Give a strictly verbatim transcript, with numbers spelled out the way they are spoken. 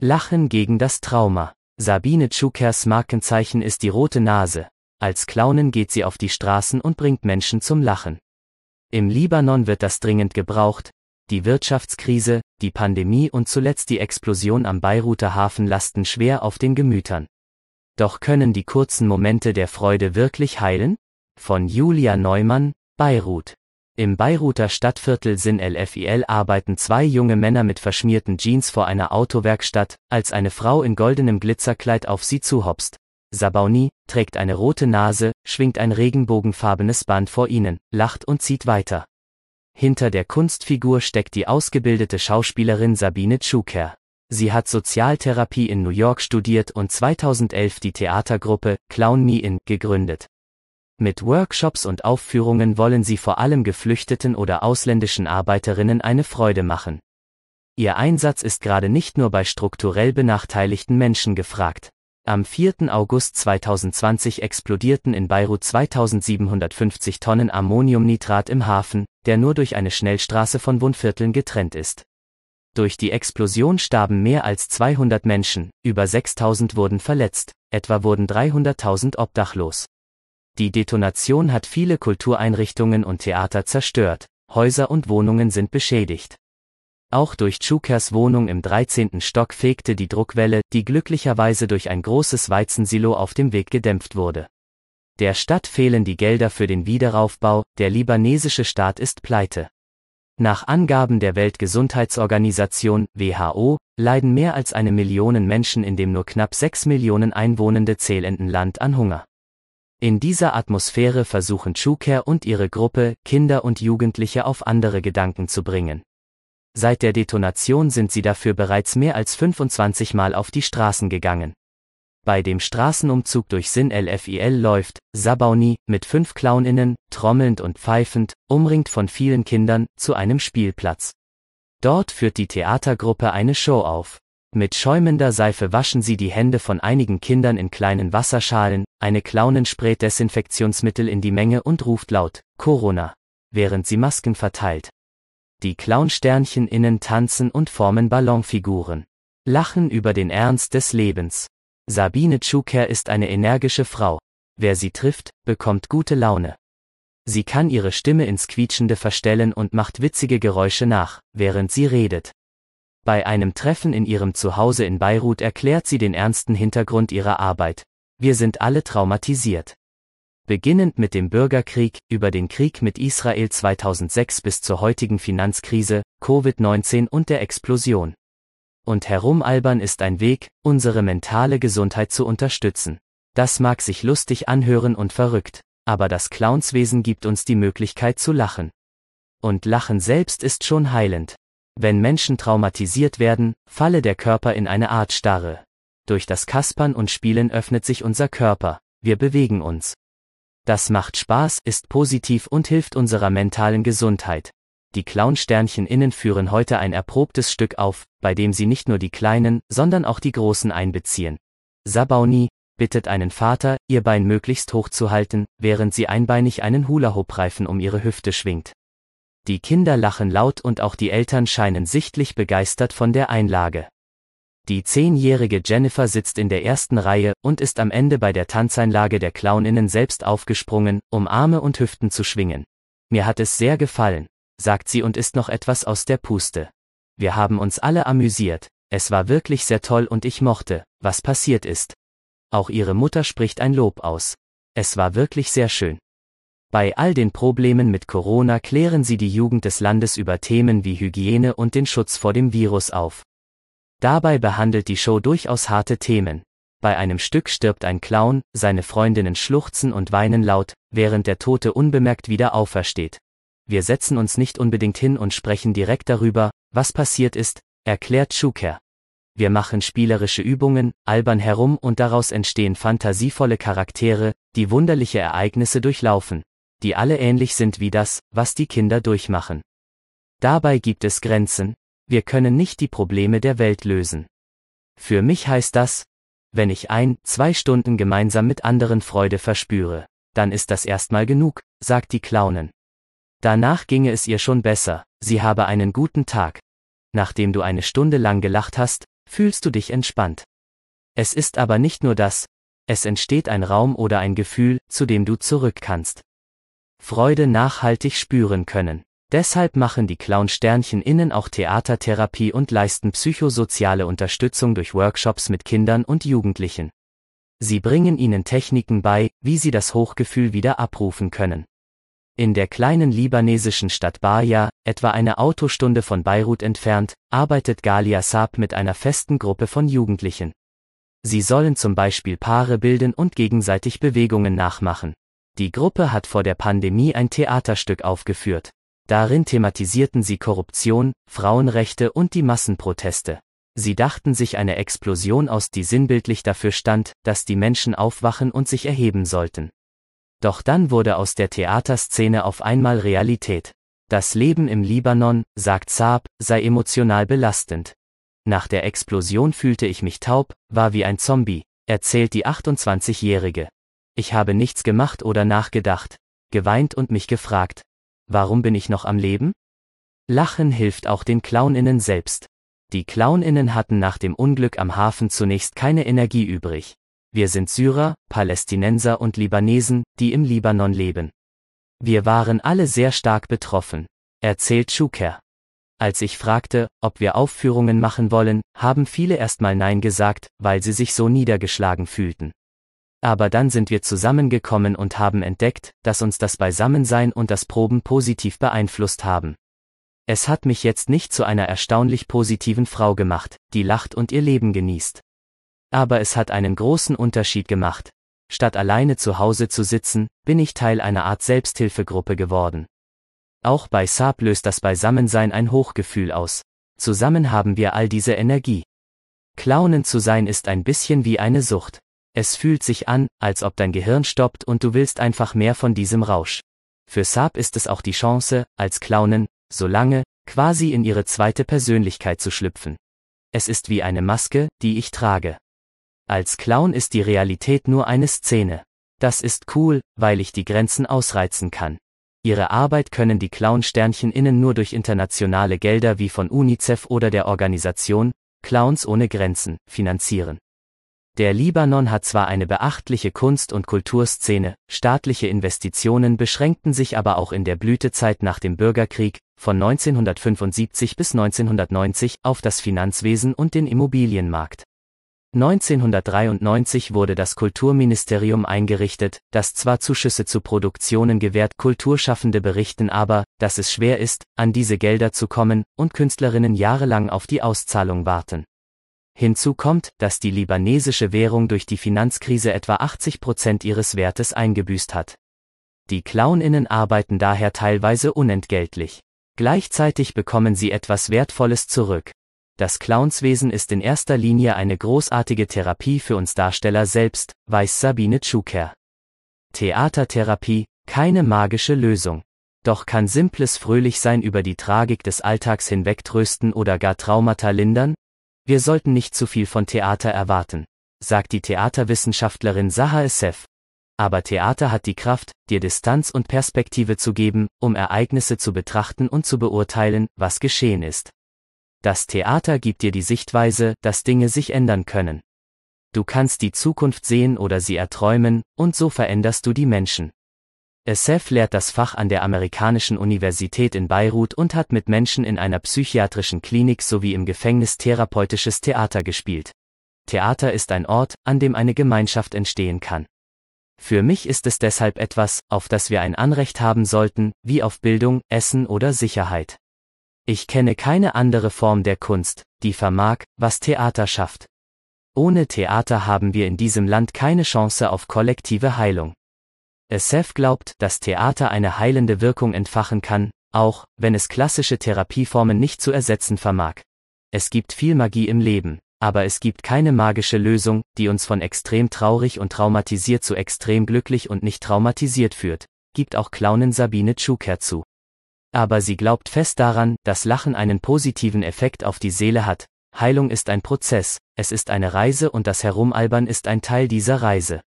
Lachen gegen das Trauma. Sabine Tschukers Markenzeichen ist die rote Nase. Als Clownin geht sie auf die Straßen und bringt Menschen zum Lachen. Im Libanon wird das dringend gebraucht. Die Wirtschaftskrise, die Pandemie und zuletzt die Explosion am Beiruter Hafen lasten schwer auf den Gemütern. Doch können die kurzen Momente der Freude wirklich heilen? Von Julia Neumann, Beirut. Im Beiruter Stadtviertel Sin el Fil arbeiten zwei junge Männer mit verschmierten Jeans vor einer Autowerkstatt, als eine Frau in goldenem Glitzerkleid auf sie zuhopst. Sabauni trägt eine rote Nase, schwingt ein regenbogenfarbenes Band vor ihnen, lacht und zieht weiter. Hinter der Kunstfigur steckt die ausgebildete Schauspielerin Sabine Tschuker. Sie hat Sozialtherapie in New York studiert und zweitausendelf die Theatergruppe Clown Me In gegründet. Mit Workshops und Aufführungen wollen sie vor allem geflüchteten oder ausländischen Arbeiterinnen eine Freude machen. Ihr Einsatz ist gerade nicht nur bei strukturell benachteiligten Menschen gefragt. Am vierten August zweitausendzwanzig explodierten in Beirut zweitausendsiebenhundertfünfzig Tonnen Ammoniumnitrat im Hafen, der nur durch eine Schnellstraße von Wohnvierteln getrennt ist. Durch die Explosion starben mehr als zweihundert Menschen, über sechstausend wurden verletzt, etwa wurden dreihunderttausend obdachlos. Die Detonation hat viele Kultureinrichtungen und Theater zerstört, Häuser und Wohnungen sind beschädigt. Auch durch Tschukers Wohnung im dreizehnten Stock fegte die Druckwelle, die glücklicherweise durch ein großes Weizensilo auf dem Weg gedämpft wurde. Der Stadt fehlen die Gelder für den Wiederaufbau, der libanesische Staat ist pleite. Nach Angaben der Weltgesundheitsorganisation W H O leiden mehr als eine Million Menschen in dem nur knapp sechs Millionen einwohnende zählenden Land an Hunger. In dieser Atmosphäre versuchen Tschuker und ihre Gruppe, Kinder und Jugendliche auf andere Gedanken zu bringen. Seit der Detonation sind sie dafür bereits mehr als fünfundzwanzig Mal auf die Straßen gegangen. Bei dem Straßenumzug durch Sin el Fil läuft Sabauni mit fünf Clowninnen, trommelnd und pfeifend, umringt von vielen Kindern, zu einem Spielplatz. Dort führt die Theatergruppe eine Show auf. Mit schäumender Seife waschen sie die Hände von einigen Kindern in kleinen Wasserschalen, eine Clownin sprayt Desinfektionsmittel in die Menge und ruft laut, Corona, während sie Masken verteilt. Die Clownsternchen innen tanzen und formen Ballonfiguren. Lachen über den Ernst des Lebens. Sabine Tschukar ist eine energische Frau. Wer sie trifft, bekommt gute Laune. Sie kann ihre Stimme ins Quietschende verstellen und macht witzige Geräusche nach, während sie redet. Bei einem Treffen in ihrem Zuhause in Beirut erklärt sie den ernsten Hintergrund ihrer Arbeit. Wir sind alle traumatisiert. Beginnend mit dem Bürgerkrieg, über den Krieg mit Israel zweitausendsechs bis zur heutigen Finanzkrise, Covid neunzehn und der Explosion. Und herumalbern ist ein Weg, unsere mentale Gesundheit zu unterstützen. Das mag sich lustig anhören und verrückt, aber das Clownswesen gibt uns die Möglichkeit zu lachen. Und Lachen selbst ist schon heilend. Wenn Menschen traumatisiert werden, falle der Körper in eine Art Starre. Durch das Kaspern und Spielen öffnet sich unser Körper, wir bewegen uns. Das macht Spaß, ist positiv und hilft unserer mentalen Gesundheit. Die Clownsternchen innen führen heute ein erprobtes Stück auf, bei dem sie nicht nur die Kleinen, sondern auch die Großen einbeziehen. Sabauni bittet einen Vater, ihr Bein möglichst hoch zu halten, während sie einbeinig einen Hula-Hoop-Reifen um ihre Hüfte schwingt. Die Kinder lachen laut und auch die Eltern scheinen sichtlich begeistert von der Einlage. Die zehnjährige Jennifer sitzt in der ersten Reihe und ist am Ende bei der Tanzeinlage der Clowninnen selbst aufgesprungen, um Arme und Hüften zu schwingen. Mir hat es sehr gefallen, sagt sie und ist noch etwas aus der Puste. Wir haben uns alle amüsiert, es war wirklich sehr toll und ich mochte, was passiert ist. Auch ihre Mutter spricht ein Lob aus. Es war wirklich sehr schön. Bei all den Problemen mit Corona klären sie die Jugend des Landes über Themen wie Hygiene und den Schutz vor dem Virus auf. Dabei behandelt die Show durchaus harte Themen. Bei einem Stück stirbt ein Clown, seine Freundinnen schluchzen und weinen laut, während der Tote unbemerkt wieder aufersteht. Wir setzen uns nicht unbedingt hin und sprechen direkt darüber, was passiert ist, erklärt Tschukar. Wir machen spielerische Übungen, albern herum und daraus entstehen fantasievolle Charaktere, die wunderliche Ereignisse durchlaufen, die alle ähnlich sind wie das, was die Kinder durchmachen. Dabei gibt es Grenzen, wir können nicht die Probleme der Welt lösen. Für mich heißt das, wenn ich ein, zwei Stunden gemeinsam mit anderen Freude verspüre, dann ist das erstmal genug, sagt die Clownin. Danach ginge es ihr schon besser, sie habe einen guten Tag. Nachdem du eine Stunde lang gelacht hast, fühlst du dich entspannt. Es ist aber nicht nur das, es entsteht ein Raum oder ein Gefühl, zu dem du zurück kannst. Freude nachhaltig spüren können. Deshalb machen die Clown-Sternchen-Innen auch Theatertherapie und leisten psychosoziale Unterstützung durch Workshops mit Kindern und Jugendlichen. Sie bringen ihnen Techniken bei, wie sie das Hochgefühl wieder abrufen können. In der kleinen libanesischen Stadt Baja, etwa eine Autostunde von Beirut entfernt, arbeitet Galia Saab mit einer festen Gruppe von Jugendlichen. Sie sollen zum Beispiel Paare bilden und gegenseitig Bewegungen nachmachen. Die Gruppe hat vor der Pandemie ein Theaterstück aufgeführt. Darin thematisierten sie Korruption, Frauenrechte und die Massenproteste. Sie dachten sich eine Explosion aus, die sinnbildlich dafür stand, dass die Menschen aufwachen und sich erheben sollten. Doch dann wurde aus der Theaterszene auf einmal Realität. Das Leben im Libanon, sagt Saab, sei emotional belastend. Nach der Explosion fühlte ich mich taub, war wie ein Zombie, erzählt die achtundzwanzigjährige. Ich habe nichts gemacht oder nachgedacht, geweint und mich gefragt, warum bin ich noch am Leben? Lachen hilft auch den Clowninnen selbst. Die Clowninnen hatten nach dem Unglück am Hafen zunächst keine Energie übrig. Wir sind Syrer, Palästinenser und Libanesen, die im Libanon leben. Wir waren alle sehr stark betroffen, erzählt Choucair. Als ich fragte, ob wir Aufführungen machen wollen, haben viele erstmal Nein gesagt, weil sie sich so niedergeschlagen fühlten. Aber dann sind wir zusammengekommen und haben entdeckt, dass uns das Beisammensein und das Proben positiv beeinflusst haben. Es hat mich jetzt nicht zu einer erstaunlich positiven Frau gemacht, die lacht und ihr Leben genießt. Aber es hat einen großen Unterschied gemacht. Statt alleine zu Hause zu sitzen, bin ich Teil einer Art Selbsthilfegruppe geworden. Auch bei Saab löst das Beisammensein ein Hochgefühl aus. Zusammen haben wir all diese Energie. Clownen zu sein ist ein bisschen wie eine Sucht. Es fühlt sich an, als ob dein Gehirn stoppt und du willst einfach mehr von diesem Rausch. Für Saab ist es auch die Chance, als Clownen, so lange, quasi in ihre zweite Persönlichkeit zu schlüpfen. Es ist wie eine Maske, die ich trage. Als Clown ist die Realität nur eine Szene. Das ist cool, weil ich die Grenzen ausreizen kann. Ihre Arbeit können die Clown-Sternchen-Innen nur durch internationale Gelder wie von UNICEF oder der Organisation Clowns ohne Grenzen finanzieren. Der Libanon hat zwar eine beachtliche Kunst- und Kulturszene, staatliche Investitionen beschränkten sich aber auch in der Blütezeit nach dem Bürgerkrieg, von neunzehnhundertfünfundsiebzig bis neunzehnhundertneunzig, auf das Finanzwesen und den Immobilienmarkt. neunzehnhundertdreiundneunzig wurde das Kulturministerium eingerichtet, das zwar Zuschüsse zu Produktionen gewährt, Kulturschaffende berichten aber, dass es schwer ist, an diese Gelder zu kommen, und Künstlerinnen jahrelang auf die Auszahlung warten. Hinzu kommt, dass die libanesische Währung durch die Finanzkrise etwa achtzig Prozent ihres Wertes eingebüßt hat. Die Clowninnen arbeiten daher teilweise unentgeltlich. Gleichzeitig bekommen sie etwas Wertvolles zurück. Das Clownswesen ist in erster Linie eine großartige Therapie für uns Darsteller selbst, weiß Sabine Choucair. Theatertherapie, keine magische Lösung. Doch kann simples Fröhlichsein über die Tragik des Alltags hinweg trösten oder gar Traumata lindern? Wir sollten nicht zu viel von Theater erwarten, sagt die Theaterwissenschaftlerin Zaha Essef. Aber Theater hat die Kraft, dir Distanz und Perspektive zu geben, um Ereignisse zu betrachten und zu beurteilen, was geschehen ist. Das Theater gibt dir die Sichtweise, dass Dinge sich ändern können. Du kannst die Zukunft sehen oder sie erträumen, und so veränderst du die Menschen. Essef lehrt das Fach an der amerikanischen Universität in Beirut und hat mit Menschen in einer psychiatrischen Klinik sowie im Gefängnis therapeutisches Theater gespielt. Theater ist ein Ort, an dem eine Gemeinschaft entstehen kann. Für mich ist es deshalb etwas, auf das wir ein Anrecht haben sollten, wie auf Bildung, Essen oder Sicherheit. Ich kenne keine andere Form der Kunst, die vermag, was Theater schafft. Ohne Theater haben wir in diesem Land keine Chance auf kollektive Heilung. Essef glaubt, dass Theater eine heilende Wirkung entfachen kann, auch, wenn es klassische Therapieformen nicht zu ersetzen vermag. Es gibt viel Magie im Leben, aber es gibt keine magische Lösung, die uns von extrem traurig und traumatisiert zu extrem glücklich und nicht traumatisiert führt, gibt auch Clownin Sabine Choucair zu. Aber sie glaubt fest daran, dass Lachen einen positiven Effekt auf die Seele hat. Heilung ist ein Prozess, es ist eine Reise und das Herumalbern ist ein Teil dieser Reise.